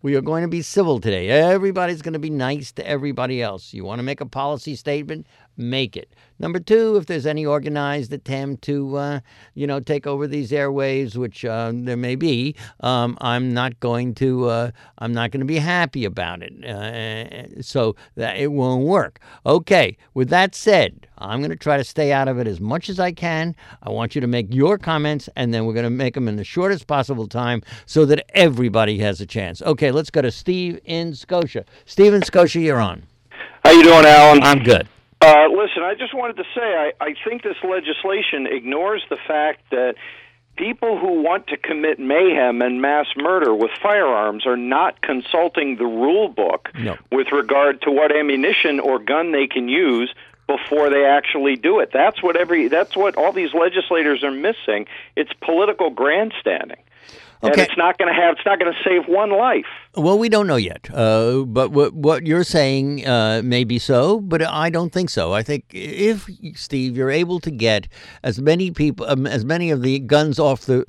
We are going to be civil today. Everybody's going to be nice to everybody else. You want to make a policy statement? Make it. Number two, if there's any organized attempt to, take over these airwaves, which there may be, I'm not going to be happy about it. So that it won't work. Okay. With that said, I'm going to try to stay out of it as much as I can. I want you to make your comments, and then we're going to make them in the shortest possible time so that everybody has a chance. Okay, let's go to Steve in Scotia. Steve in Scotia, you're on. How you doing, Alan? I'm good. Listen, I just wanted to say I think this legislation ignores the fact that people who want to commit mayhem and mass murder with firearms are not consulting the rule book with regard to what ammunition or gun they can use before they actually do it. That's what all these legislators are missing. It's political grandstanding. Okay. And it's not going to save one life. Well, we don't know yet. But what you're saying may be so, but I don't think so. I think if, Steve, you're able to get as many people, as many of the guns off the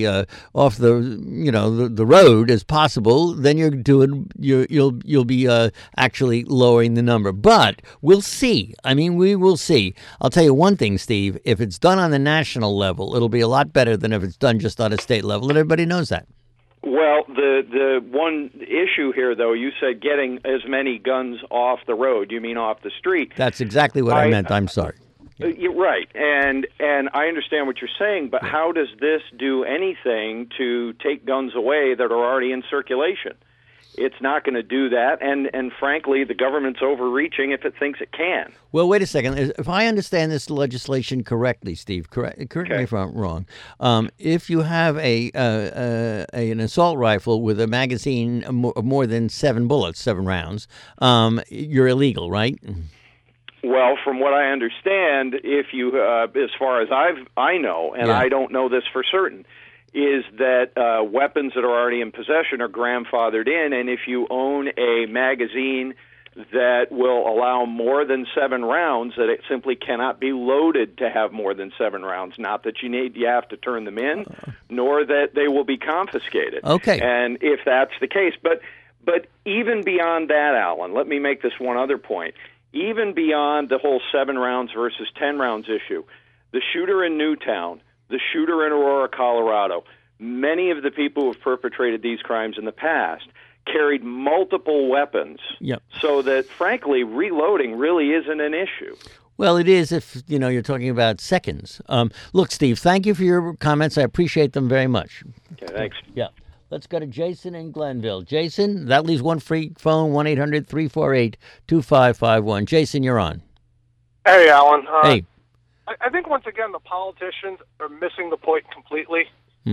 road as possible, then you'll be actually lowering the number. But we'll see. I mean, we will see. I'll tell you one thing, Steve. If it's done on the national level, it'll be a lot better than if it's done just on a state level, and everybody knows that. Well, the one issue here, though, you said getting as many guns off the road. You mean off the street? That's exactly what I meant. I'm sorry. You're right, and I understand what you're saying, but how does this do anything to take guns away that are already in circulation? It's not going to do that, and frankly, the government's overreaching if it thinks it can. Well, wait a second. If I understand this legislation correctly, Steve, correct me if I'm wrong. If you have an assault rifle with a magazine of more than 7 rounds, you're illegal, right? Well, from what I understand, if you, as far as I know, and I don't know this for certain, is that weapons that are already in possession are grandfathered in, and if you own a magazine that will allow more than 7 rounds, that it simply cannot be loaded to have more than 7 rounds. Not that you have to turn them in, nor that they will be confiscated. Okay. And if that's the case, but even beyond that, Alan, let me make this one other point. Even beyond the whole 7 rounds versus 10 rounds issue, the shooter in Newtown, the shooter in Aurora, Colorado, many of the people who have perpetrated these crimes in the past carried multiple weapons, so that, frankly, reloading really isn't an issue. Well, it is if, you're talking about seconds. Look, Steve, thank you for your comments. I appreciate them very much. Okay, thanks. Yeah. Let's go to Jason in Glenville. Jason, that leaves one free phone, 1-800-348-2551. Jason, you're on. Hey, Alan. Hey. I think, once again, the politicians are missing the point completely.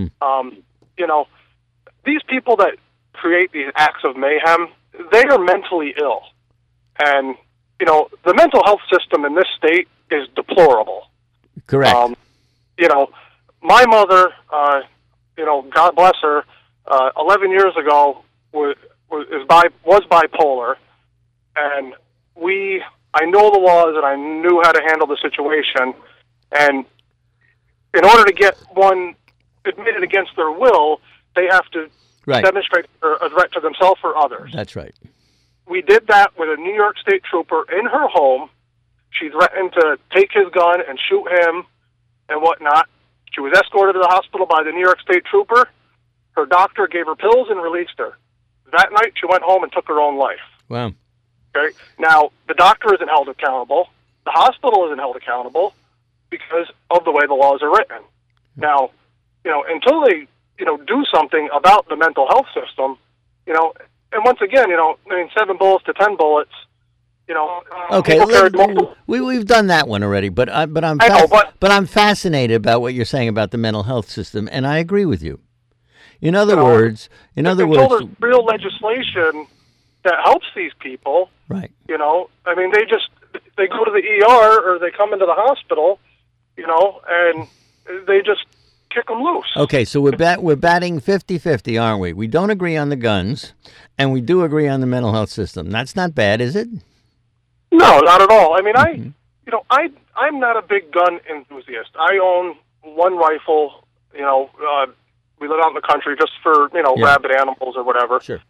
These people that create these acts of mayhem, they are mentally ill. And, the mental health system in this state is deplorable. Correct. My mother, God bless her, 11 years ago was bipolar, and I know the laws and I knew how to handle the situation, and in order to get one admitted against their will, they have to demonstrate a threat to themselves or others. That's right. We did that with a New York State trooper in her home. She threatened to take his gun and shoot him and whatnot. She was escorted to the hospital by the New York State trooper. Her doctor gave her pills and released her. That night, she went home and took her own life. Wow. Okay. Now, the doctor isn't held accountable. The hospital isn't held accountable because of the way the laws are written. Now, until they, do something about the mental health system, and once again, 7 bullets to 10 bullets, Okay, we've done that one already, but I'm fascinated about what you're saying about the mental health system, and I agree with you. In other words, until there's real legislation that helps these people, right? They go to the ER or they come into the hospital, and they just kick them loose. Okay, so we're batting 50-50, aren't we? We don't agree on the guns, and we do agree on the mental health system. That's not bad, is it? No, not at all. I mean, I'm not a big gun enthusiast. I own one rifle. We live out in the country just for rabbit animals or whatever. Sure.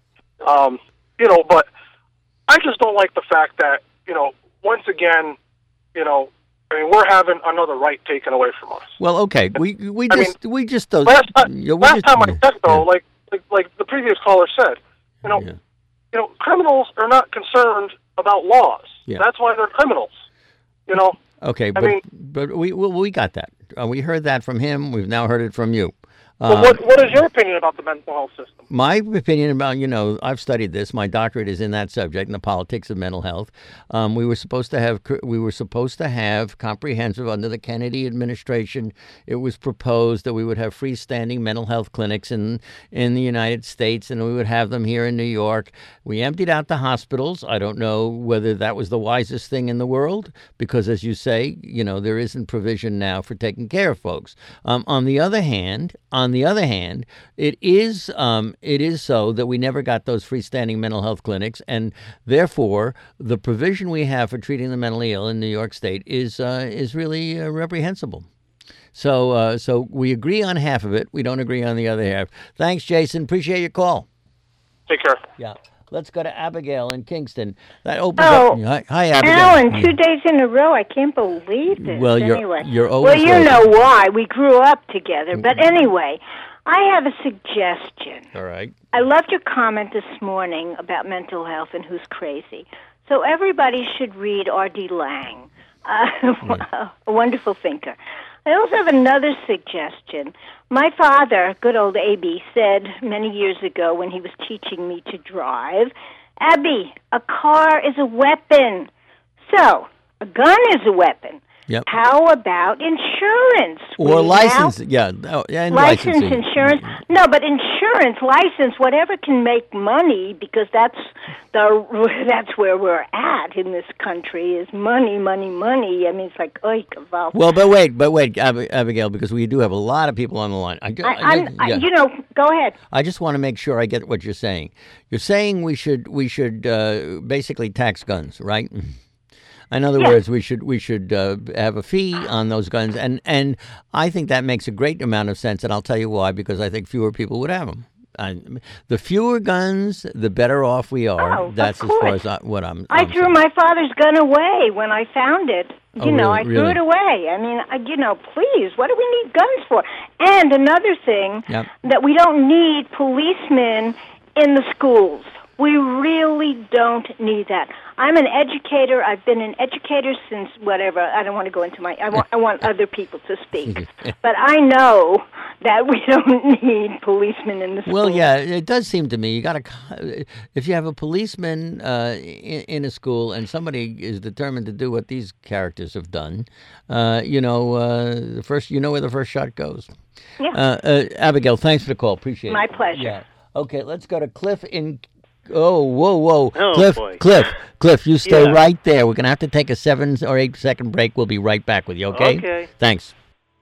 But I just don't like the fact that, once again, we're having another right taken away from us. Well, okay, we just don't. Last time I checked, though, like the previous caller said, criminals are not concerned about laws. Yeah. That's why they're criminals. Okay, but we got that. We heard that from him. We've now heard it from you. What is your opinion about the mental health system? My opinion about, I've studied this. My doctorate is in that subject, in the politics of mental health. We were supposed to have comprehensive under the Kennedy administration. It was proposed that we would have freestanding mental health clinics in the United States, and we would have them here in New York. We emptied out the hospitals. I don't know whether that was the wisest thing in the world, because as you say, there isn't provision now for taking care of folks. On the other hand, it is so that we never got those freestanding mental health clinics, and therefore the provision we have for treating the mentally ill in New York State is really reprehensible. So we agree on half of it. We don't agree on the other half. Thanks, Jason. Appreciate your call. Take care. Yeah. Let's go to Abigail in Kingston. That opens up. Hi, Abigail. Alan, 2 days in a row. I can't believe this. Well, you're always Well, you know why. We grew up together. But anyway, I have a suggestion. All right. I loved your comment this morning about mental health and who's crazy. So everybody should read R.D. Laing, a wonderful thinker. I also have another suggestion. My father, good old Abby, said many years ago when he was teaching me to drive, Abby, a car is a weapon. So, a gun is a weapon. Yep. How about insurance? Or license, and license, licensing. insurance. No, but insurance, license, whatever can make money, because that's where we're at in this country is money, money, money. I mean, it's like, oy, kaval. Well, but wait, Abigail, because we do have a lot of people on the line. Go ahead. I just want to make sure I get what you're saying. You're saying we should basically tax guns, right? In other words, we should have a fee on those guns, and I think that makes a great amount of sense, and I'll tell you why, because I think fewer people would have them. The fewer guns, the better off we are. Oh, that's of as far course. as what I'm I threw saying. my father's gun away when I found it. I threw really? it away. I mean, please, what do we need guns for? And another thing, that we don't need policemen in the schools. We really don't need that. I'm an educator. I've been an educator since whatever. I don't want to go into I want other people to speak. But I know that we don't need policemen in the schools. Well, yeah, it does seem to me if you have a policeman in a school and somebody is determined to do what these characters have done, where the first shot goes. Yeah. Abigail, thanks for the call. Appreciate it. My pleasure. Yeah. Okay, let's go to Cliff in. Oh, whoa. Oh, Cliff, boy. Cliff, you stay right there. We're going to have to take a 7 or 8 second break. We'll be right back with you, okay? Okay. Thanks.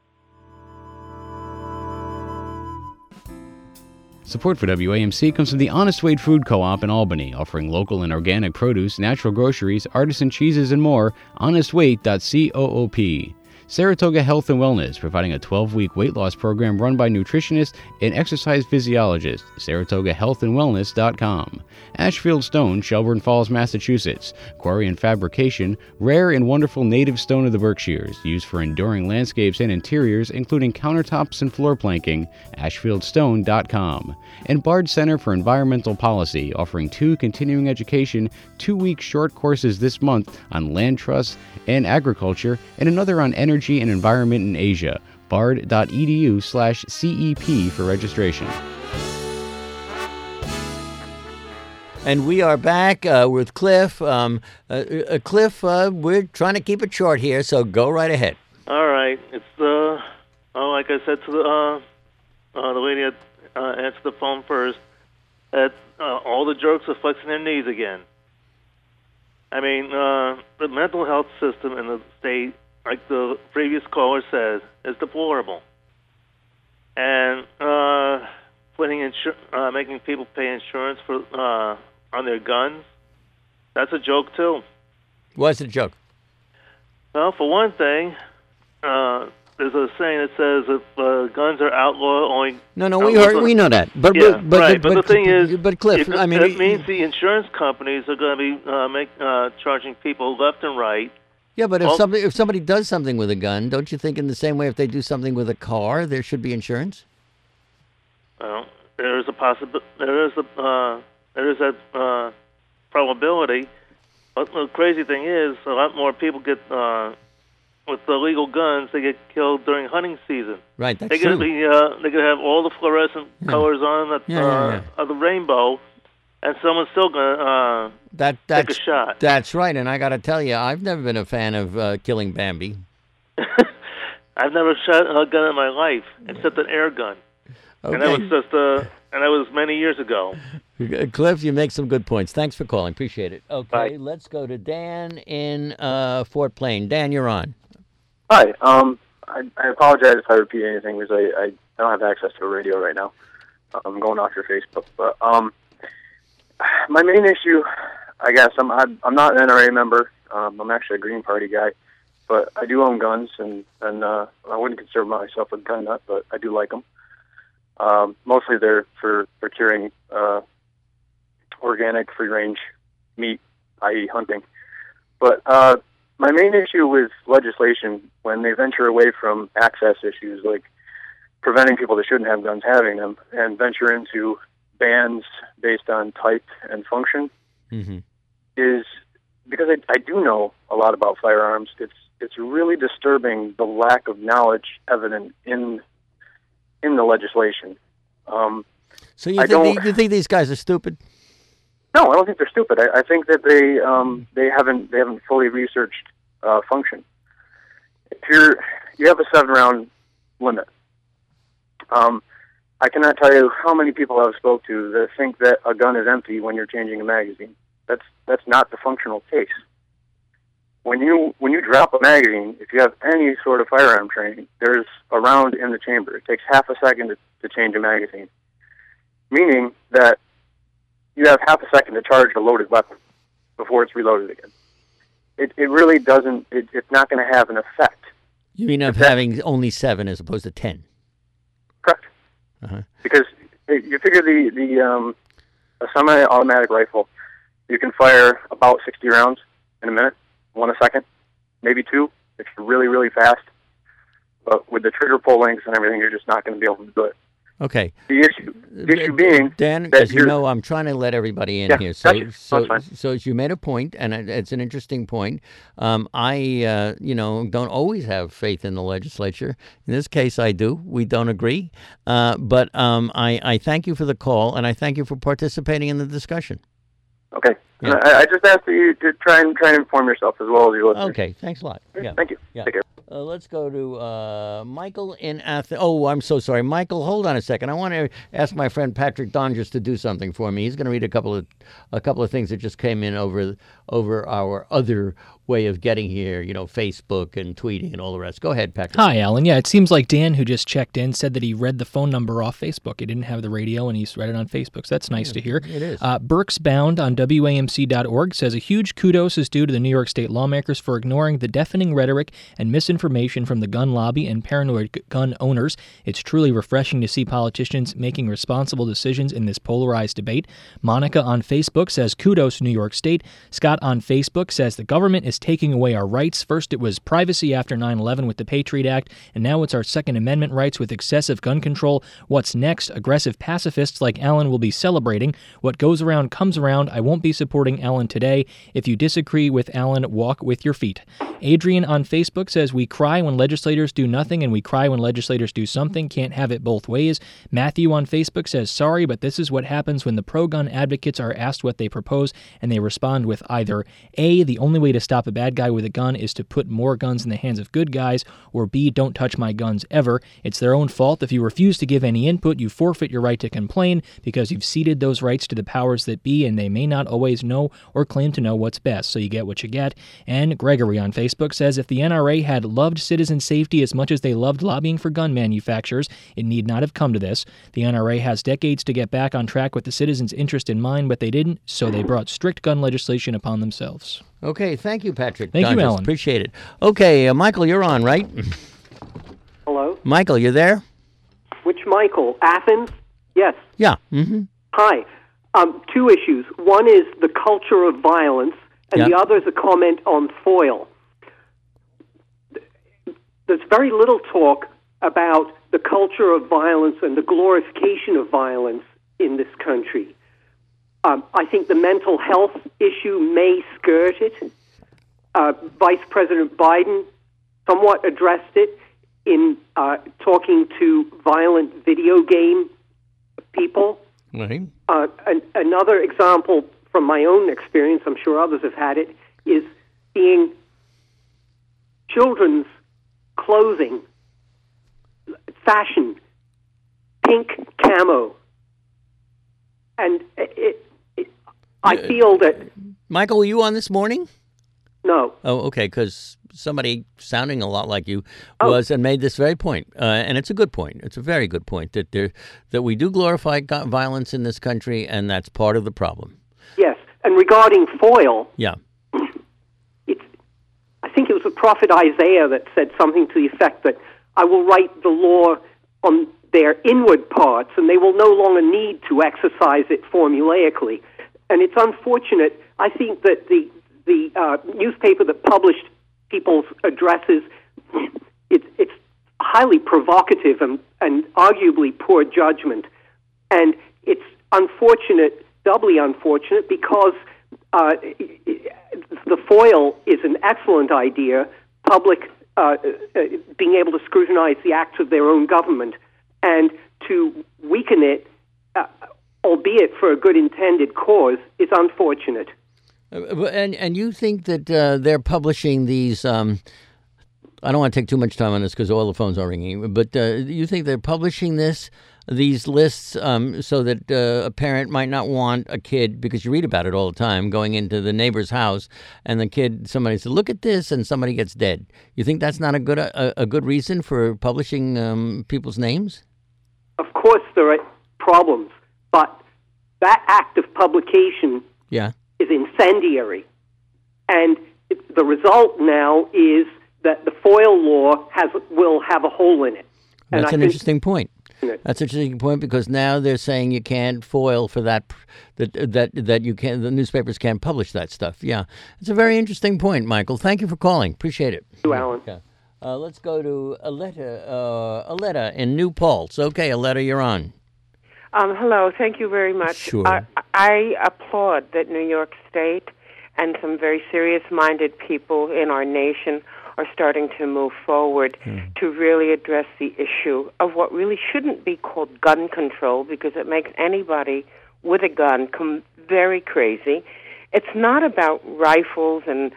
Support for WAMC comes from the Honest Wade Food Co-op in Albany, offering local and organic produce, natural groceries, artisan cheeses, and more. HonestWeight.coop. Saratoga Health and Wellness, providing a 12-week weight loss program run by nutritionists and exercise physiologists. SaratogaHealthandWellness.com. Ashfield Stone, Shelburne Falls, Massachusetts. Quarry and fabrication, rare and wonderful native stone of the Berkshires, used for enduring landscapes and interiors, including countertops and floor planking. AshfieldStone.com. And Bard Center for Environmental Policy, offering 2 continuing education, 2-week short courses this month on land trusts and agriculture, and another on energy and environment in Asia. bard.edu/CEP for registration. And we are back with Cliff. Cliff, we're trying to keep it short here, so go right ahead. All right. It's like I said to the lady that answered the phone first, that all the jerks are flexing their knees again. I mean, the mental health system in the state, like the previous caller said, is deplorable. And making people pay insurance for on their guns, that's a joke too. What's the joke? Well, for one thing, there's a saying that says if guns are outlawed, only. No, we know that. But right. But the thing is, Cliff, it means the insurance companies are going to be charging people left and right. Yeah, but if somebody does something with a gun, don't you think in the same way if they do something with a car, there should be insurance? Well, there is a possibility. There is that probability. But the crazy thing is, a lot more people get with the illegal guns. They get killed during hunting season. Right, that's true. They could have all the fluorescent colors on of the rainbow, and someone's still gonna take a shot. That's right, and I got to tell you, I've never been a fan of killing Bambi. I've never shot a gun in my life except an air gun, and that was many years ago. Cliff, you make some good points. Thanks for calling. Appreciate it. Okay, Bye. Let's go to Dan in Fort Plain. Dan, you're on. Hi. I apologize if I repeat anything because I don't have access to a radio right now. I'm going off your Facebook, but my main issue, I guess, I'm not an NRA member. I'm actually a Green Party guy, but I do own guns, and I wouldn't consider myself a gun nut, but I do like them. Mostly they're for procuring organic, free-range meat, i.e. hunting. But my main issue with legislation, when they venture away from access issues like preventing people that shouldn't have guns having them and venture into bans based on type and function, is because I do know a lot about firearms. It's really disturbing the lack of knowledge evident in the legislation. So you think these guys are stupid? No, I don't think they're stupid. I think that they haven't fully researched function. If you have a 7-round limit, I cannot tell you how many people I've spoke to that think that a gun is empty when you're changing a magazine. That's not the functional case. When you drop a magazine, if you have any sort of firearm training, there's a round in the chamber. It takes half a second to change a magazine, meaning that you have half a second to charge a loaded weapon before it's reloaded again. It really doesn't. It's not going to have an effect. You mean of having only 7 as opposed to 10? Correct. Because you figure a semi-automatic rifle, you can fire about 60 rounds in a minute, 1 a second, maybe 2 if you're really, really fast. But with the trigger pull lengths and everything, you're just not going to be able to do it. Okay. The issue being, Dan, as you know, I'm trying to let everybody in here. So you made a point, and it's an interesting point. I don't always have faith in the legislature. In this case, I do. We don't agree, but I thank you for the call, and I thank you for participating in the discussion. Okay. Yeah. I just ask that you to try and inform yourself as well as your listeners. Okay. Thanks a lot. Yeah. Thank you. Yeah. Take care. Let's go to Michael in Athens. Oh, I'm so sorry. Michael, hold on a second. I want to ask my friend Patrick Dongers to do something for me. He's going to read a couple of things that just came in over our other way of getting here, Facebook and tweeting and all the rest. Go ahead, Patrick. Hi, Alan. Yeah, it seems like Dan, who just checked in, said that he read the phone number off Facebook. He didn't have the radio, and he's read it on Facebook, so that's nice to hear. It is. Burks Bound on WAMC.org says, a huge kudos is due to the New York State lawmakers for ignoring the deafening rhetoric and misinformation from the gun lobby and paranoid gun owners. It's truly refreshing to see politicians making responsible decisions in this polarized debate. Monica on Facebook says, kudos, New York State. Scott on Facebook says, the government is taking away our rights. First, it was privacy after 9/11 with the Patriot Act, and now it's our Second Amendment rights with excessive gun control. What's next? Aggressive pacifists like Alan will be celebrating. What goes around comes around. I won't be supporting Alan today. If you disagree with Alan, walk with your feet. Adrian on Facebook says, we cry when legislators do nothing and we cry when legislators do something. Can't have it both ways. Matthew on Facebook says, sorry, but this is what happens when the pro-gun advocates are asked what they propose and they respond with either A, the only way to stop a bad guy with a gun is to put more guns in the hands of good guys, or B, don't touch my guns ever. It's their own fault. If you refuse to give any input, you forfeit your right to complain because you've ceded those rights to the powers that be, and they may not always know or claim to know what's best, so you get what you get. And Gregory on Facebook says, if the NRA had loved citizen safety as much as they loved lobbying for gun manufacturers, it need not have come to this. The NRA has decades to get back on track with the citizens' interest in mind, but they didn't, so they brought strict gun legislation upon themselves. Okay, thank you, Patrick. Thank you, Alan. Appreciate it. Okay, Michael, you're on, right? Michael, you there? Which Michael? Athens? Yes. Yeah. Mm-hmm. Hi. Two issues. One is the culture of violence, and the other is a comment on foil. There's very little talk about the culture of violence and the glorification of violence in this country. I think the mental health issue may skirt it. Vice President Biden somewhat addressed it in talking to violent video game people. Right. Another example from my own experience, I'm sure others have had it, is seeing children's clothing, fashion, pink camo. And I feel that... Michael, were you on this morning? No. Oh, okay, because somebody sounding a lot like you was and made this very point, and it's a good point. It's a very good point that we do glorify violence in this country, and that's part of the problem. Yes, and regarding foil, yeah, I think it was the prophet Isaiah that said something to the effect that I will write the law on their inward parts, and they will no longer need to exercise it formulaically. And it's unfortunate. I think that the newspaper that published people's addresses, it's highly provocative and arguably poor judgment. And it's unfortunate, doubly unfortunate, because the foil is an excellent idea, public being able to scrutinize the acts of their own government, and to weaken it, albeit for a good intended cause, is unfortunate. And you think that they're publishing these? I don't want to take too much time on this because all the phones are ringing. But you think they're publishing these lists so that a parent might not want a kid, because you read about it all the time, going into the neighbor's house and the kid, somebody says, "Look at this," and somebody gets dead. You think that's not a good reason for publishing people's names? Of course, there are problems, but that act of publication is incendiary. And the result now is that the FOIL law will have a hole in it. That's an interesting point. That's an interesting point, because now they're saying you can't foil for that you can, the newspapers can't publish that stuff. Yeah, it's a very interesting point, Michael. Thank you for calling. Appreciate it. Thank you, Alan. Yeah. Let's go to Aletta in New Paltz. Okay, Aletta, you're on. Hello. Thank you very much. Sure. I applaud that New York State and some very serious-minded people in our nation are starting to move forward to really address the issue of what really shouldn't be called gun control, because it makes anybody with a gun come very crazy. It's not about rifles and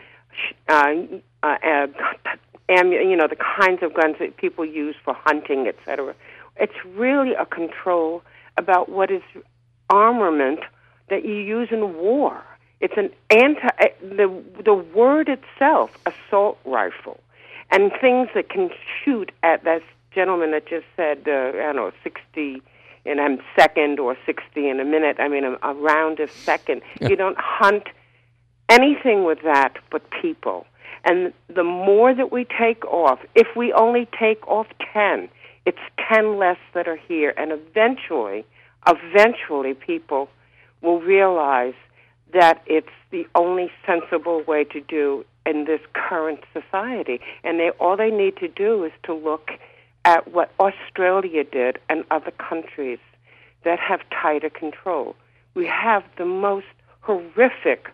the kinds of guns that people use for hunting, etc. It's really a control about what is armament that you use in war. It's an the word itself, assault rifle, and things that can shoot at that gentleman that just said, 60 in a second or 60 in a minute. I mean, a round a second. Yeah. You don't hunt anything with that but people. And the more that we take off, if we only take off 10, it's 10 less that are here. And eventually people will realize that it's the only sensible way to do in this current society. And all they need to do is to look at what Australia did and other countries that have tighter control. We have the most horrific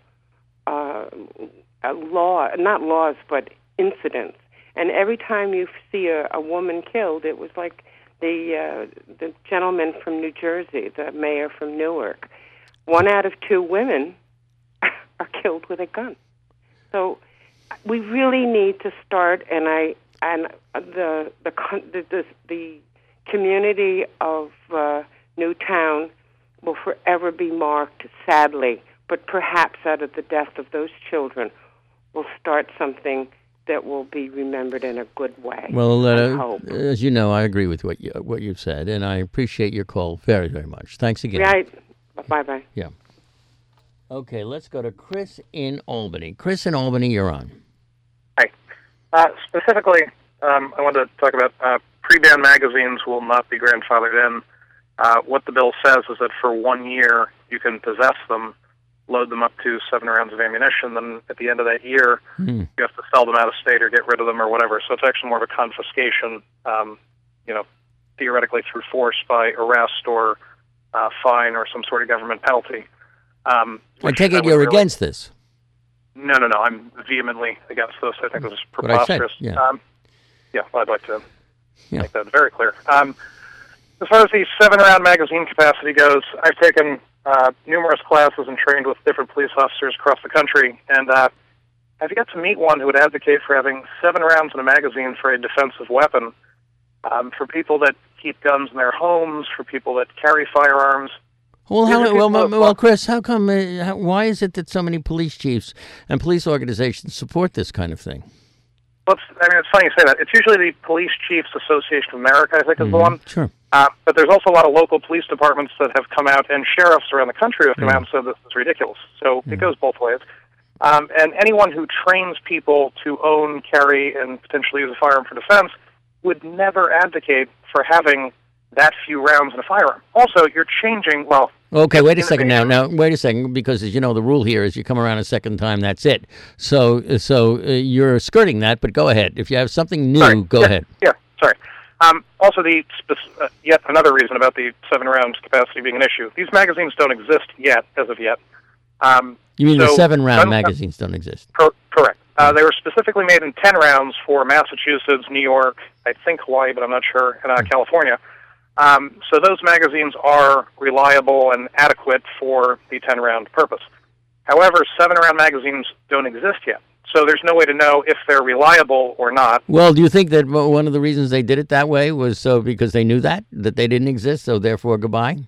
incidents. And every time you see a woman killed, it was like the gentleman from New Jersey, the mayor from Newark. 1 out of 2 women are killed with a gun. So we really need to start, and the community of Newtown will forever be marked, sadly, but perhaps out of the death of those children will start something that will be remembered in a good way. Well, as you know, I agree with what you've said, and I appreciate your call very, very much. Thanks again. Right. Bye-bye. Yeah. Okay, let's go to Chris in Albany. Chris in Albany, you're on. Hi. Specifically, I wanted to talk about pre-ban magazines will not be grandfathered in. What the bill says is that for 1 year you can possess them, load them up to 7 rounds of ammunition, then at the end of that year you have to sell them out of state or get rid of them or whatever. So it's actually more of a confiscation, theoretically through force by arrest or fine or some sort of government penalty. I take it you're against this. No. I'm vehemently against this. I think this is preposterous. What I said, yeah. Well, I'd like to make that very clear. As far as the 7-round magazine capacity goes, I've taken numerous classes and trained with different police officers across the country, and I've yet to meet one who would advocate for having 7 rounds in a magazine for a defensive weapon. For people that keep guns in their homes, for people that carry firearms. Well, Chris, how come? Why is it that so many police chiefs and police organizations support this kind of thing? Well, it's funny you say that. It's usually the Police Chiefs Association of America, I think, is the one. Sure. But there's also a lot of local police departments that have come out, and sheriffs around the country have come out and said this is ridiculous. So it goes both ways. And anyone who trains people to own, carry, and potentially use a firearm for defense would never advocate for having that few rounds in a firearm. Also, you're changing, Okay, wait a second now. Now, wait a second, because as you know, the rule here is you come around a second time, that's it. So you're skirting that, but go ahead. If you have something new, go ahead. Yeah, sorry. Also, yet another reason about the 7 rounds capacity being an issue. These magazines don't exist yet, as of yet. You mean the 7-round magazines don't exist? Correct. They were specifically made in 10 rounds for Massachusetts, New York, I think Hawaii, but I'm not sure, and California. So those magazines are reliable and adequate for the 10-round purpose. However, 7-round magazines don't exist yet. So there's no way to know if they're reliable or not. Well, do you think that one of the reasons they did it that way was because they knew that they didn't exist, so therefore goodbye?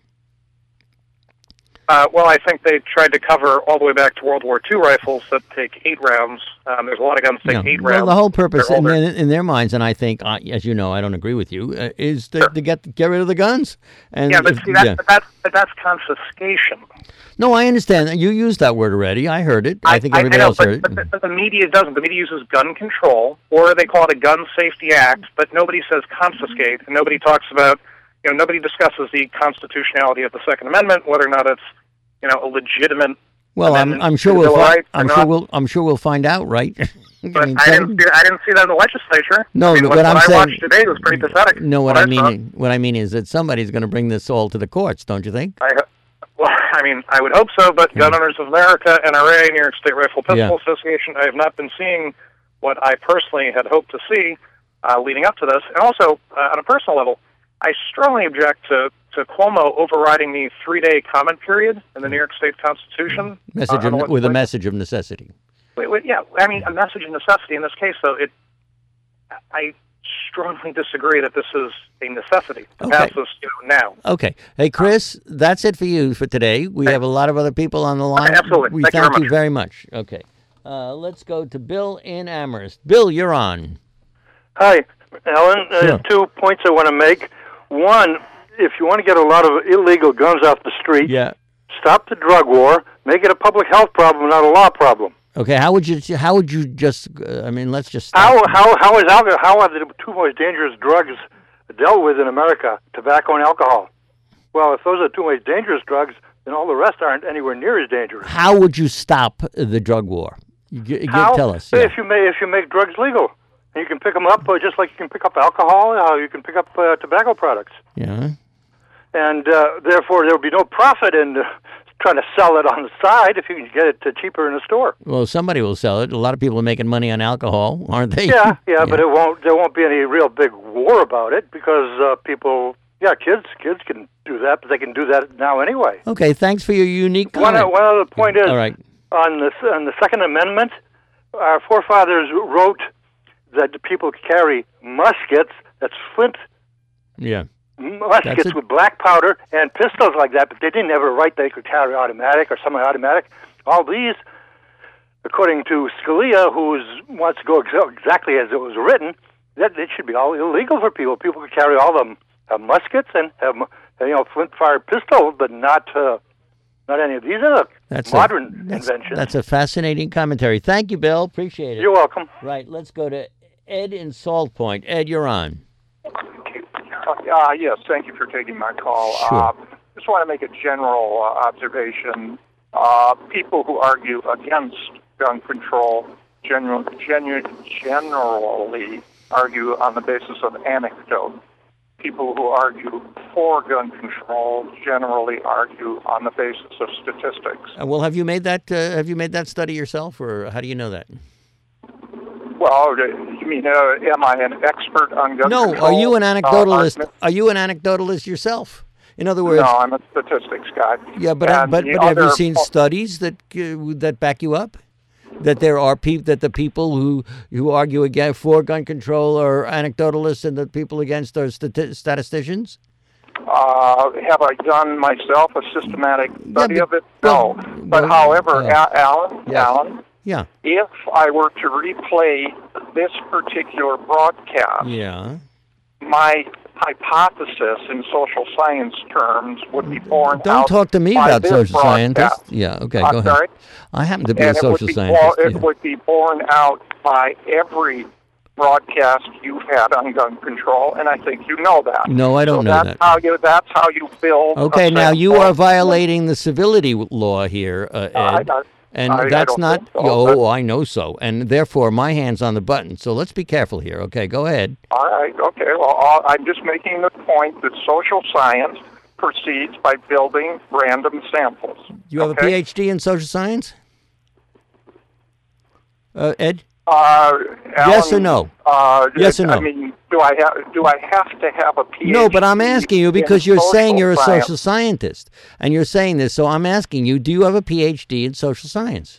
Well, I think they tried to cover all the way back to World War II rifles that take 8 rounds. There's a lot of guns that take 8 rounds. Well, the whole purpose in their minds, and I think, as you know, I don't agree with you, is to get rid of the guns. And that's confiscation. No, I understand. You used that word already. I heard it. I think everybody else heard it. But the media doesn't. The media uses gun control, or they call it a Gun Safety Act, but nobody says confiscate, and nobody talks about, nobody discusses the constitutionality of the Second Amendment, whether or not it's a legitimate. Well, I'm sure we'll find out, right? But I didn't see that in the legislature. No, what I'm saying, I watched today was pretty pathetic. No, what I mean is that somebody's going to bring this all to the courts, don't you think? I would hope so, but Gun Owners of America, NRA, New York State Rifle Pistol Association, I have not been seeing what I personally had hoped to see leading up to this. And also, on a personal level, I strongly object to Cuomo overriding the 3-day comment period in the New York State Constitution. With a message of necessity. A message of necessity. In this case, though, I strongly disagree that this is a necessity to pass this now. Okay. Hey, Chris, that's it for you for today. We have a lot of other people on the line. Absolutely. We thank you very much. Okay. Let's go to Bill in Amherst. Bill, you're on. Hi, Alan. Sure. 2 points I want to make. One, if you want to get a lot of illegal guns off the street, stop the drug war, make it a public health problem, not a law problem. Okay, how would you just? Let's just. Stop. How are the 2 most dangerous drugs dealt with in America? Tobacco and alcohol. Well, if those are the 2 most dangerous drugs, then all the rest aren't anywhere near as dangerous. How would you stop the drug war? Tell us. If you make drugs legal, and you can pick them up just like you can pick up alcohol, you can pick up tobacco products. Yeah. And therefore, there will be no profit in trying to sell it on the side if you can get it cheaper in the store. Well, somebody will sell it. A lot of people are making money on alcohol, aren't they? Yeah, but there won't be any real big war about it because kids can do that, but they can do that now anyway. Okay, thanks for your unique comment. One other point is, all right. on the Second Amendment, our forefathers wrote that people carry muskets, that's flint. Yeah. Muskets with black powder and pistols like that, but they didn't ever write they could carry automatic or semi-automatic. All these, according to Scalia, who wants to go exactly as it was written, that it should be all illegal for people. People could carry all them muskets and have flint-fired pistols, but not any of these other modern inventions. That's a fascinating commentary. Thank you, Bill. Appreciate it. You're welcome. Right. Let's go to Ed in Salt Point. Ed, you're on. Yes, thank you for taking my call. Sure. Just want to make a general observation. People who argue against gun control generally argue on the basis of anecdote. People who argue for gun control generally argue on the basis of statistics. Well, have you made that? Have you made that study yourself, or how do you know that? Well, you mean, am I an expert on gun control? No, are you an anecdotalist? Are you an anecdotalist yourself? In other words, no, I'm a statistics guy. Yeah, but have you seen studies that back you up? That there are that the people who argue against for gun control are anecdotalists, and the people against are statisticians? Have I done myself a systematic study of it? No. But however, Alan. Yeah. If I were to replay this particular broadcast, my hypothesis in social science terms would be borne out. Don't talk to me about social scientists. Yeah, okay, go ahead. Sorry? I happen to be a social scientist. It would be borne out by every broadcast you've had on gun control, and I think you know that. No, I don't know that. That's how you build. Okay, now you are violating the civility law here, Ed. And that's not, I know so. And therefore, my hand's on the button. So let's be careful here. Okay, go ahead. All right, okay. Well, I'm just making the point that social science proceeds by building random samples. You have a PhD in social science? Ed? Alan, yes or no? Yes or no? I mean, do I have to have a PhD? No, but I'm asking you because you're saying you're a social scientist, and you're saying this. So I'm asking you: do you have a PhD in social science?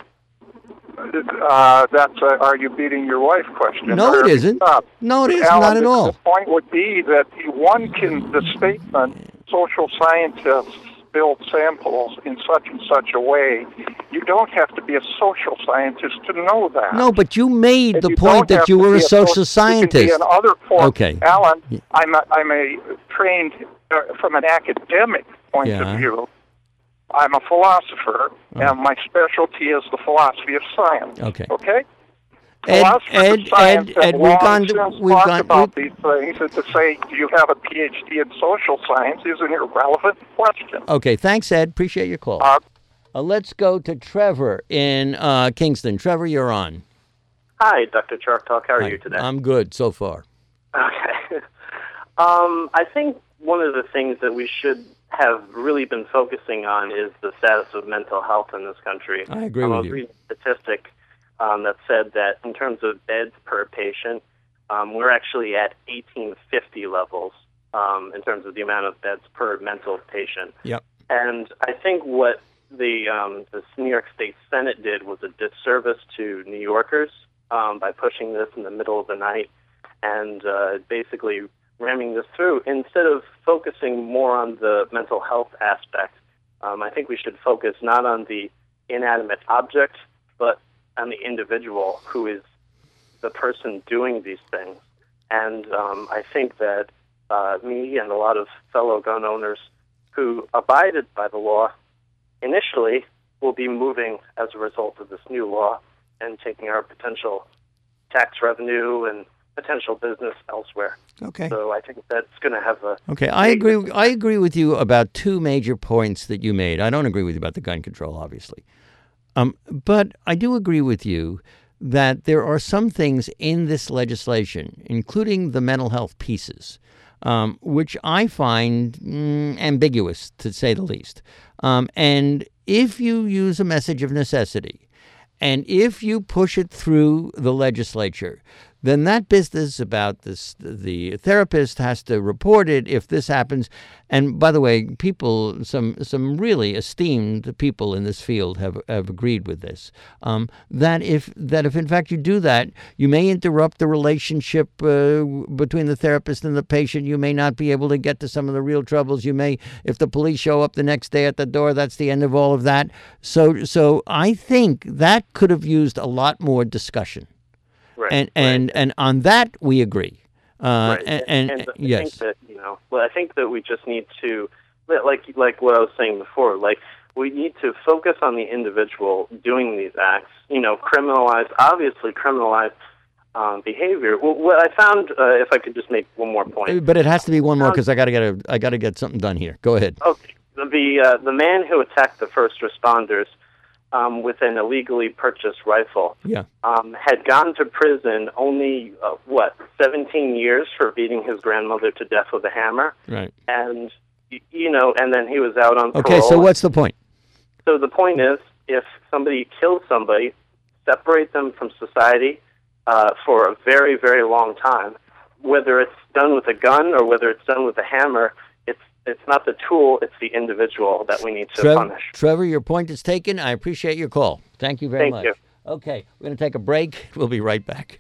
Are you beating your wife question? No, it isn't. No, it is Alan, not at all. The point would be that the statement social scientists build samples in such and such a way, you don't have to be a social scientist to know that. No, but you made the point that you were a social scientist. You can be in other forms. Okay. Alan, I'm a trained, from an academic point of view, I'm a philosopher, and my specialty is the philosophy of science. Okay. Okay? Ed, we've gone about these things, and to say, do you have a PhD in social science is an irrelevant question. Okay, thanks, Ed. Appreciate your call. Let's go to Trevor in Kingston. Trevor, you're on. Hi, Dr. Chalk Talk. How are you today? I'm good so far. Okay. I think one of the things that we should have really been focusing on is the status of mental health in this country. I agree with you. I was reading a statistic that said that in terms of beds per patient, we're actually at 1850 levels in terms of the amount of beds per mental patient. Yep. And I think what the New York State Senate did was a disservice to New Yorkers by pushing this in the middle of the night and basically ramming this through. Instead of focusing more on the mental health aspect, I think we should focus not on the inanimate object, but on the individual who is the person doing these things. And I think that me and a lot of fellow gun owners who abided by the law initially will be moving as a result of this new law and taking our potential tax revenue and potential business elsewhere. Okay. So I think that's going to have a... Okay, I agree with you about two major points that you made. I don't agree with you about the gun control, obviously. But I do agree with you that there are some things in this legislation, including the mental health pieces, which I find ambiguous, to say the least. And if you use a message of necessity, and if you push it through the legislature, then that business about this, the therapist has to report it if this happens. And by the way, people, some really esteemed people in this field have agreed with this. That if in fact you do that, you may interrupt the relationship between the therapist and the patient. You may not be able to get to some of the real troubles. You may, if the police show up the next day at the door, that's the end of all of that. So I think that could have used a lot more discussion. Right, and on that we agree. Right. And yes. I think that, I think that we just need to, like what I was saying before, like we need to focus on the individual doing these acts. Criminalize behavior. Well, what I found, if I could just make one more point. But it has to be one more because I got to get something done here. Go ahead. Okay. The man who attacked the first responders with an illegally purchased rifle had gone to prison only 17 years for beating his grandmother to death with a hammer. Right. And and then he was out on parole. Okay, so what's the point? So the point is, if somebody kills somebody, separate them from society for a very, very long time, whether it's done with a gun or whether it's done with a hammer. It's not the tool, it's the individual that we need to punish. Trevor, your point is taken. I appreciate your call. Thank you very much. Thank you. Okay, we're going to take a break. We'll be right back.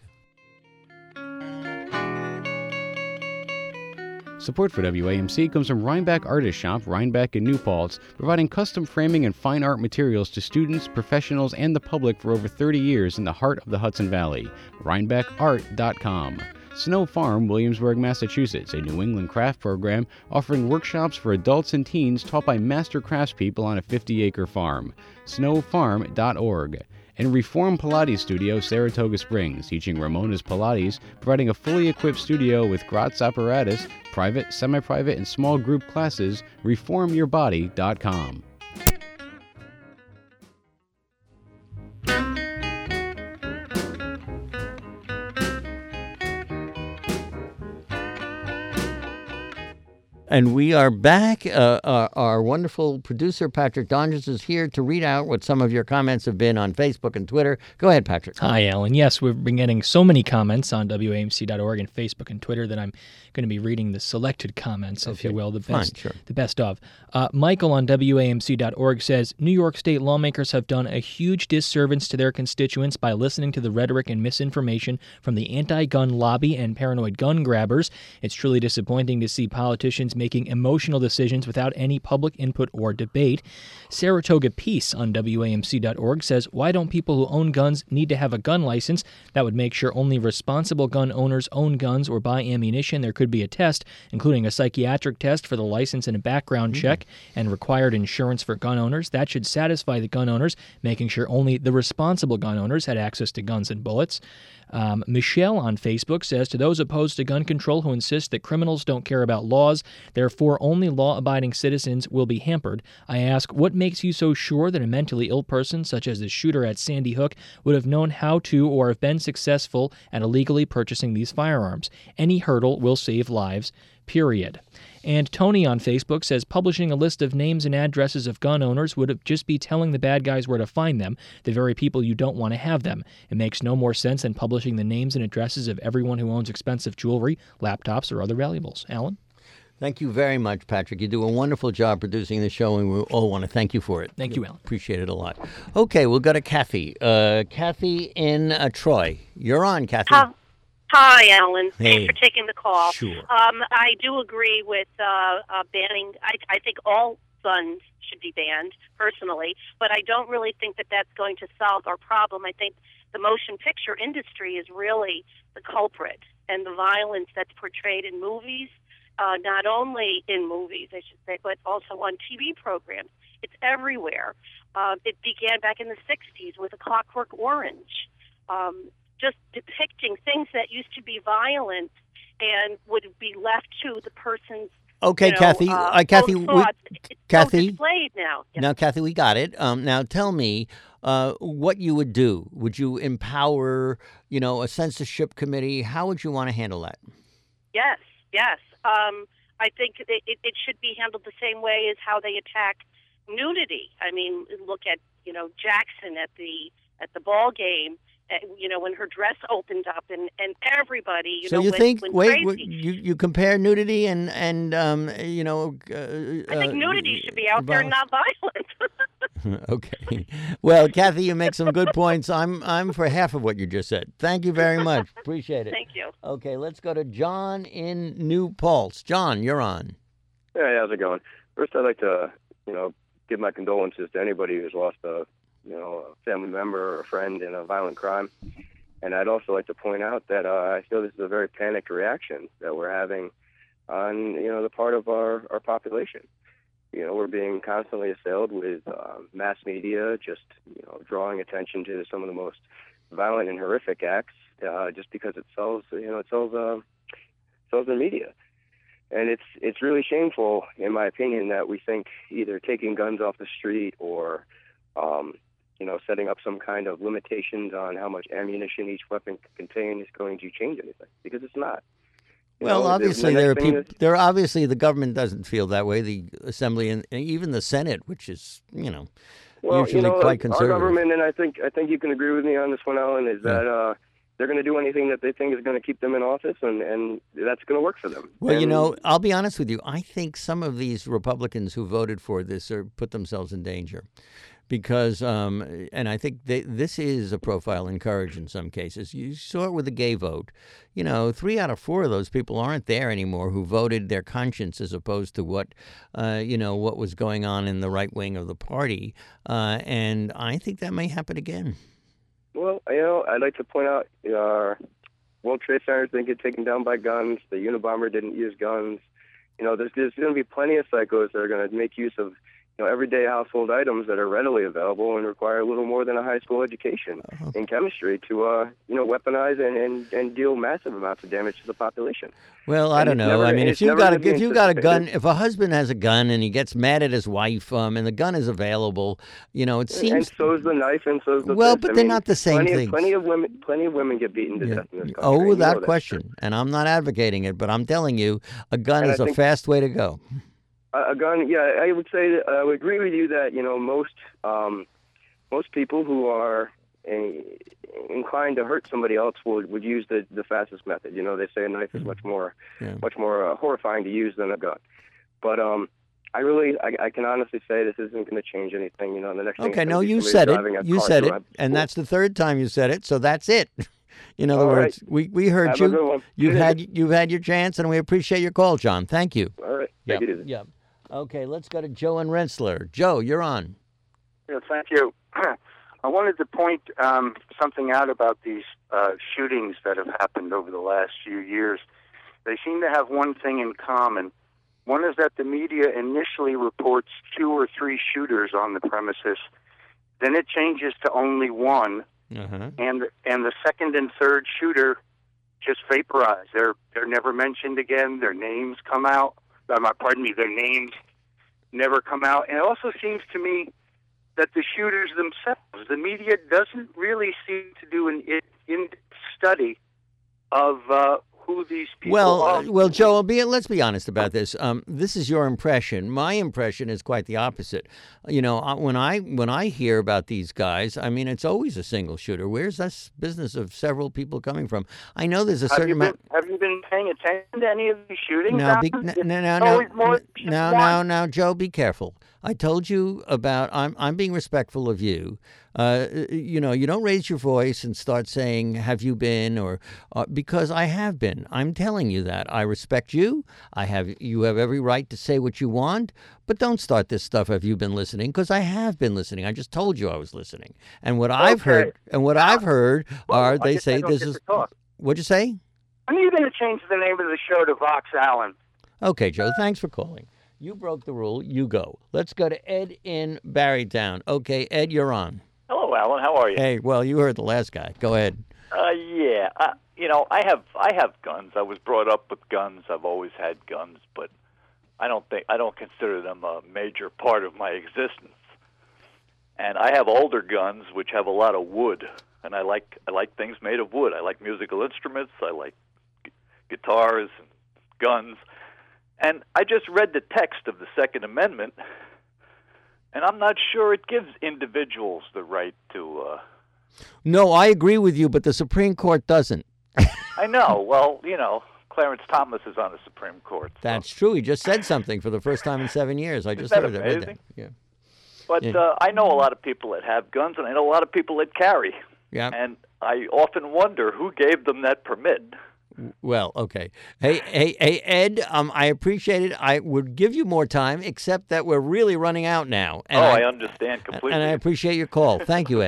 Support for WAMC comes from Rhinebeck Artist Shop, Rhinebeck in New Paltz, providing custom framing and fine art materials to students, professionals, and the public for over 30 years in the heart of the Hudson Valley. RhinebeckArt.com. Snow Farm, Williamsburg, Massachusetts, a New England craft program offering workshops for adults and teens taught by master craftspeople on a 50-acre farm. snowfarm.org. And Reform Pilates Studio, Saratoga Springs, teaching Ramona's Pilates, providing a fully equipped studio with Gratz apparatus, private, semi-private, and small group classes. ReformYourBody.com. And we are back. Our wonderful producer, Patrick Donges, is here to read out what some of your comments have been on Facebook and Twitter. Go ahead, Patrick. Hi, Alan. Yes, we've been getting so many comments on WAMC.org and Facebook and Twitter that I'm going to be reading the selected comments, if you will, the best of. Michael on WAMC.org says, New York State lawmakers have done a huge disservice to their constituents by listening to the rhetoric and misinformation from the anti-gun lobby and paranoid gun grabbers. It's truly disappointing to see politicians making emotional decisions without any public input or debate. Saratoga Peace on WAMC.org says, why don't people who own guns need to have a gun license? That would make sure only responsible gun owners own guns or buy ammunition. There could be a test, including a psychiatric test for the license and a background check, and required insurance for gun owners. That should satisfy the gun owners, making sure only the responsible gun owners had access to guns and bullets. Michelle on Facebook says, to those opposed to gun control who insist that criminals don't care about laws, therefore only law-abiding citizens will be hampered, I ask, what makes you so sure that a mentally ill person, such as the shooter at Sandy Hook, would have known how to or have been successful at illegally purchasing these firearms? Any hurdle will save lives, period. And Tony on Facebook says, publishing a list of names and addresses of gun owners would just be telling the bad guys where to find them, the very people you don't want to have them. It makes no more sense than publishing the names and addresses of everyone who owns expensive jewelry, laptops, or other valuables. Alan? Thank you very much, Patrick. You do a wonderful job producing the show, and we all want to thank you for it. Thank you, Alan. Appreciate it a lot. Okay, we'll go to Kathy. Kathy in Troy. You're on, Kathy. Hi, Alan. Hey. Thanks for taking the call. Sure. I do agree with banning. I think all guns should be banned, personally, but I don't really think that that's going to solve our problem. I think the motion picture industry is really the culprit, and the violence that's portrayed in movies, not only in movies, I should say, but also on TV programs. It's everywhere. It began back in the 60s with A Clockwork Orange. Just depicting things that used to be violent and would be left to the person's Kathy. Kathy, it's Kathy, so displayed now. Yeah. Now, Kathy, we got it. Now, tell me what you would do. Would you empower, a censorship committee? How would you want to handle that? Yes. I think it should be handled the same way as how they attack nudity. I mean, look at Jackson at the ball game. When her dress opened up and everybody, so you think, went you compare nudity and I think nudity should be out there and not violent. Okay. Well, Kathy, you make some good points. I'm for half of what you just said. Thank you very much. Appreciate it. Thank you. Okay, let's go to John in New Paltz. John, you're on. Hey, how's it going? First, I'd like to, give my condolences to anybody who's lost a family member or a friend in a violent crime. And I'd also like to point out that I feel this is a very panicked reaction that we're having on, the part of our population. We're being constantly assailed with mass media, just, drawing attention to some of the most violent and horrific acts. just because it sells, sells the media. And it's really shameful, in my opinion, that we think either taking guns off the street or, setting up some kind of limitations on how much ammunition each weapon can contain is going to change anything, because it's not. Well, obviously there are people. There obviously the government doesn't feel that way. The Assembly and even the Senate, which is usually quite conservative. Our government, and I think you can agree with me on this one, Alan, is that they're going to do anything that they think is going to keep them in office, and that's going to work for them. Well, I'll be honest with you. I think some of these Republicans who voted for this put themselves in danger. Because, and I think this is a profile in courage in some cases. You saw it with the gay vote. 3 out of 4 of those people aren't there anymore who voted their conscience as opposed to what was going on in the right wing of the party. And I think that may happen again. Well, I'd like to point out World Trade Center didn't get taken down by guns. The Unabomber didn't use guns. There's going to be plenty of psychos that are going to make use of everyday household items that are readily available and require a little more than a high school education in chemistry to, weaponize and deal massive amounts of damage to the population. Well, I don't know. If you've got a gun, if a husband has a gun and he gets mad at his wife, and the gun is available, it seems. And so is the knife, and so is the. Well, but they're not the same thing. Plenty of women get beaten to death in this country. Oh, without question. And I'm not advocating it, but I'm telling you, a gun is a fast way to go. A gun, yeah, I would say that I would agree with you that most people who are inclined to hurt somebody else would use the fastest method. They say a knife is much more horrifying to use than a gun. But I can honestly say this isn't going to change anything. The next thing. Okay, no, you said it. You said it, and that's the third time you said it. So that's it. In other words, we heard you. You've had your chance, and we appreciate your call, John. Thank you. All right. Take it easy. Yeah. Okay, let's go to Joe and Rensselaer. Joe, you're on. Yeah, thank you. I wanted to point something out about these shootings that have happened over the last few years. They seem to have one thing in common. One is that the media initially reports 2 or 3 shooters on the premises. Then it changes to only one. And the second and third shooter just vaporize. They're never mentioned again. Their names come out. Their names never come out. And it also seems to me that the shooters themselves, the media doesn't really seem to do an in-depth study of who these people are. Well, Joe, let's be honest about this. This is your impression. My impression is quite the opposite. When I hear about these guys, it's always a single shooter. Where's this business of several people coming from? I know there's a certain amount. Have you been paying attention to any of these shootings? Now, Joe, be careful. I told you about. I'm being respectful of you. You don't raise your voice and start saying, "Have you been?" or because I have been. I'm telling you that I respect you. You have every right to say what you want, but don't start this stuff. Have you been listening? Because I have been listening. I just told you I was listening, and what I've heard are they say this is. What'd you say? When are you going to change the name of the show to Vox Allen? Okay, Joe. Thanks for calling. You broke the rule. You go. Let's go to Ed in Barrytown. Okay, Ed, you're on. Hello, Alan. How are you? Hey, well, you heard the last guy. Go ahead. Yeah. I have guns. I was brought up with guns. I've always had guns, but I don't consider them a major part of my existence. And I have older guns which have a lot of wood, and I like things made of wood. I like musical instruments. I like guitars and guns. And I just read the text of the Second Amendment, and I'm not sure it gives individuals the right to... No, I agree with you, but the Supreme Court doesn't. I know. Well, Clarence Thomas is on the Supreme Court. So. That's true. He just said something for the first time in 7 years. I just heard it. Yeah. But I know a lot of people that have guns, and I know a lot of people that carry. Yeah. And I often wonder who gave them that permit. Well, okay. Hey, Ed, I appreciate it. I would give you more time, except that we're really running out now. And I understand completely. And I appreciate your call. Thank you, Ed. Okay.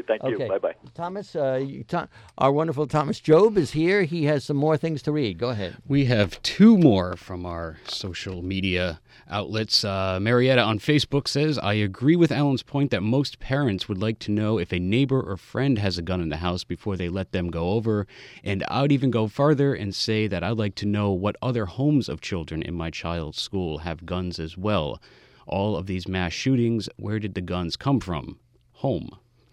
Thank you. Okay. Bye-bye. Thomas, our wonderful Thomas Job is here. He has some more things to read. Go ahead. We have two more from our social media outlets. Marietta on Facebook says, I agree with Alan's point that most parents would like to know if a neighbor or friend has a gun in the house before they let them go over. And I would even go farther and say that I'd like to know what other homes of children in my child's school have guns as well. All of these mass shootings, where did the guns come from? Home.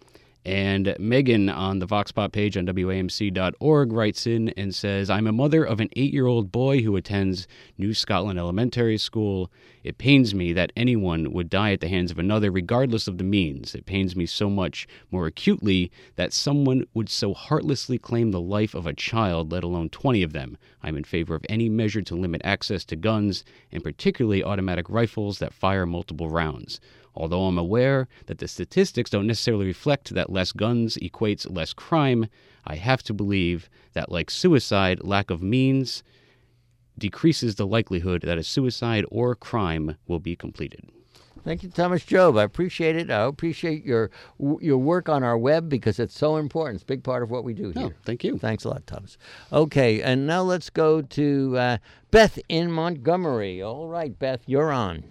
And Megan on the Vox Pop page on WAMC.org writes in and says, I'm a mother of an 8-year-old boy who attends New Scotland Elementary School. It pains me that anyone would die at the hands of another regardless of the means. It pains me so much more acutely that someone would so heartlessly claim the life of a child, let alone 20 of them. I'm in favor of any measure to limit access to guns, and particularly automatic rifles that fire multiple rounds. Although I'm aware that the statistics don't necessarily reflect that less guns equates less crime, I have to believe that, like suicide, lack of means decreases the likelihood that a suicide or crime will be completed. Thank you, Thomas Job. I appreciate it. I appreciate your work on our web because it's so important. It's a big part of what we do here. Thank you. Thanks a lot, Thomas. Okay, and now let's go to Beth in Montgomery. All right, Beth, you're on.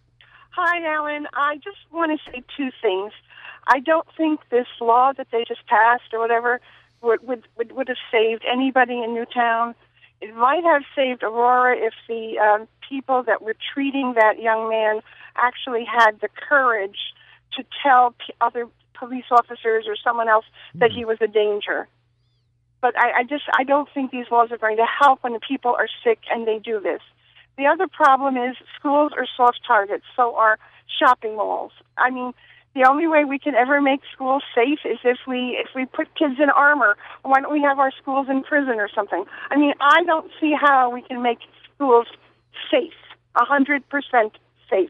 Hi, Alan. I just want to say two things. I don't think this law that they just passed or whatever would have saved anybody in Newtown. It might have saved Aurora if the people that were treating that young man actually had the courage to tell other police officers or someone else that he was a danger. But I don't think these laws are going to help when the people are sick and they do this. The other problem is schools are soft targets, so are shopping malls. I mean, the only way we can ever make schools safe is if we put kids in armor. Why don't we have our schools in prison or something? I mean, I don't see how we can make schools safe, 100% safe.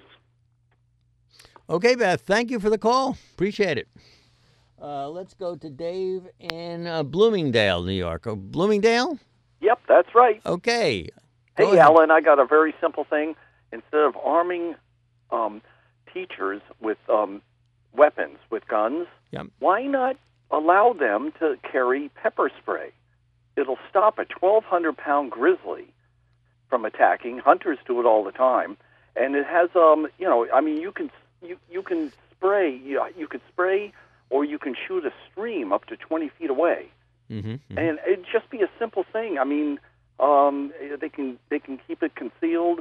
Okay, Beth, thank you for the call. Appreciate it. Let's go to Dave in Bloomingdale, New York. Bloomingdale? Yep, that's right. Okay. Hey, Alan, I got a very simple thing. Instead of arming teachers with weapons, with guns, why not allow them to carry pepper spray? It'll stop a 1,200-pound grizzly from attacking. Hunters do it all the time, and it has you can spray. You could spray, or you can shoot a stream up to 20 feet away, and it'd just be a simple thing. I mean. They can keep it concealed,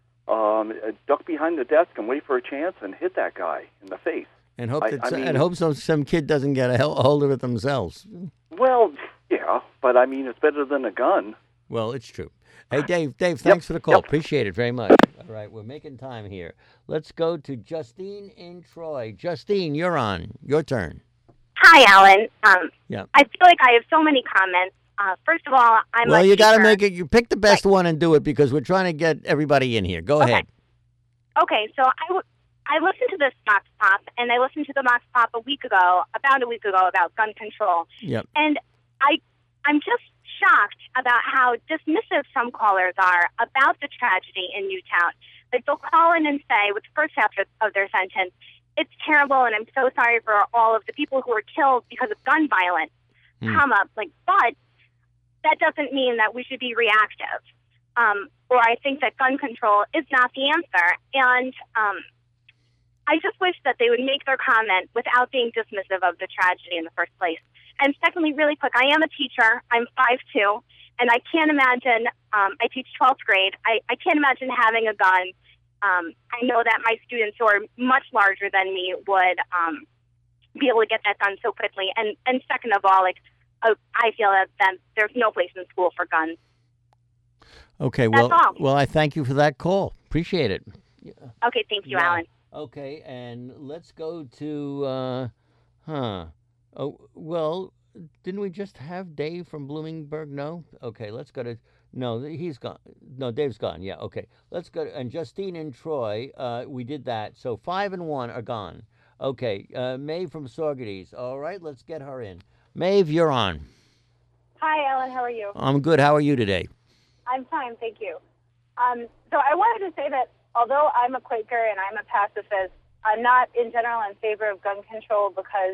duck behind the desk and wait for a chance and hit that guy in the face. And hope some kid doesn't get a hold of it themselves. Well, yeah, but I mean, it's better than a gun. Well, it's true. Hey, Dave, thanks for the call. Appreciate it very much. All right, we're making time here. Let's go to Justine in Troy. Justine, you're on. Your turn. Hi, Alan. Yeah. I feel like I have so many comments. First of all, you got to make it. You pick the best one and do it because we're trying to get everybody in here. Go ahead. Okay, so I listened to this Vox Pop, and I listened to the Vox Pop about a week ago, about gun control. Yep. And I'm just shocked about how dismissive some callers are about the tragedy in Newtown. Like, they'll call in and say, with the first half of their sentence, it's terrible, and I'm so sorry for all of the people who were killed because of gun violence. But that doesn't mean that we should be reactive. Or I think that gun control is not the answer. And I just wish that they would make their comment without being dismissive of the tragedy in the first place. And secondly, really quick, I am a teacher. I'm 5'2", and I can't imagine, I teach 12th grade. I can't imagine having a gun. I know that my students who are much larger than me would be able to get that done so quickly. And second of all, I feel that there's no place in school for guns. Okay, That's all. Well, I thank you for that call. Appreciate it. Okay, thank you, Alan. Okay, and let's go to, Oh, well, didn't we just have Dave from Bloomingburg? No? Okay, let's go to, no, he's gone. No, Dave's gone. Yeah, okay. Let's go, and Justine and Troy, we did that. So 5 and 1 are gone. Okay, Maeve from Saugerties. All right, let's get her in. Maeve, you're on. Hi, Alan. How are you? I'm good. How are you today? I'm fine, thank you. So I wanted to say that although I'm a Quaker and I'm a pacifist, I'm not in general in favor of gun control because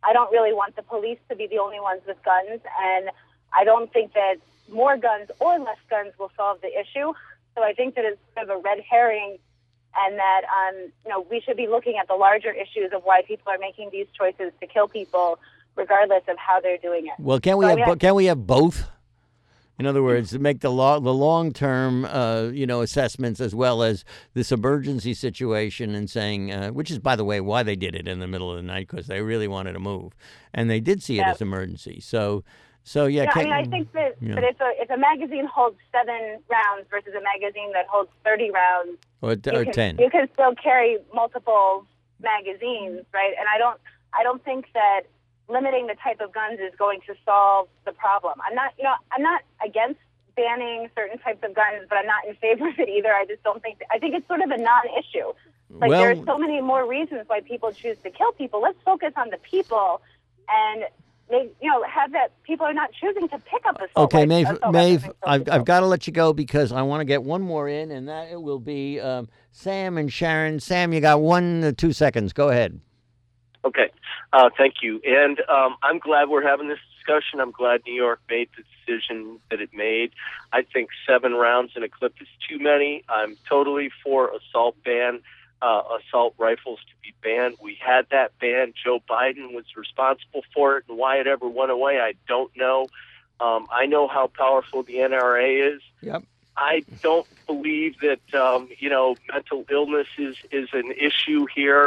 I don't really want the police to be the only ones with guns, and I don't think that more guns or less guns will solve the issue. So I think that it's sort of a red herring, and that we should be looking at the larger issues of why people are making these choices to kill people, regardless of how they're doing it. Well, can we have both? In other words, make the long-term, assessments as well as this emergency situation, and saying, which is, by the way, why they did it in the middle of the night, because they really wanted to move, and they did see it as emergency. So yeah. I think that if a magazine holds 7 rounds versus a magazine that holds 30 rounds, or 10, you can still carry multiple magazines, right? And I don't think that limiting the type of guns is going to solve the problem. I'm not against banning certain types of guns, but I'm not in favor of it either. I just don't think. I think it's sort of a non-issue. There are so many more reasons why people choose to kill people. Let's focus on the people, and have that people are not choosing to pick up assault. Okay, Maeve, I've got to let you go because I want to get one more in, and that it will be Sam and Sharon. Sam, you got 1 to 2 seconds. Go ahead. Okay, thank you. And I'm glad we're having this discussion. I'm glad New York made the decision that it made. I think 7 rounds in a clip is too many. I'm totally for assault rifles to be banned. We had that ban. Joe Biden was responsible for it, and why it ever went away, I don't know. I know how powerful the NRA is. Yep. I don't believe that mental illness is an issue here.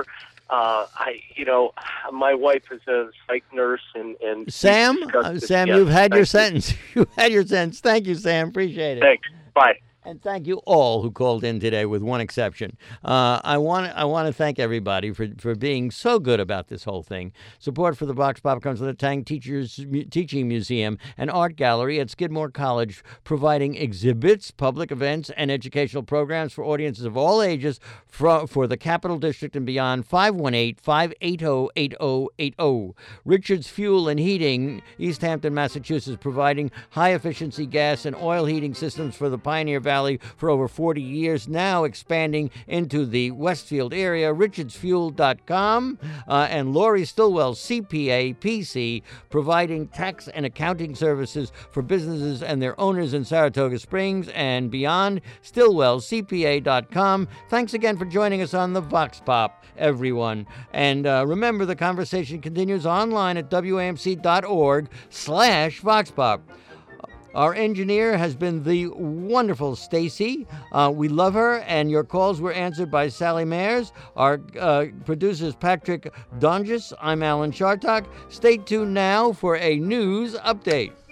My wife is a psych nurse, and Sam, you've had your sentence. You've had your sentence. Thank you, Sam. Appreciate it. Thanks. Bye. And thank you all who called in today, with one exception. I want to thank everybody for being so good about this whole thing. Support for the Vox Pop comes from the Tang Teaching Museum and Art Gallery at Skidmore College, providing exhibits, public events, and educational programs for audiences of all ages for the Capital District and beyond. 518-580-8080. Richards Fuel and Heating, East Hampton, Massachusetts, providing high-efficiency gas and oil heating systems for the Pioneer Valley for over 40 years, now expanding into the Westfield area. RichardsFuel.com and Lori Stillwell, CPA, PC, providing tax and accounting services for businesses and their owners in Saratoga Springs and beyond. StillwellCPA.com. Thanks again for joining us on the Vox Pop, everyone. And remember, the conversation continues online at WAMC.org/VoxPop. Our engineer has been the wonderful Stacy. We love her, and your calls were answered by Sally Mayers. Our producer is Patrick Donges. I'm Alan Chartock. Stay tuned now for a news update.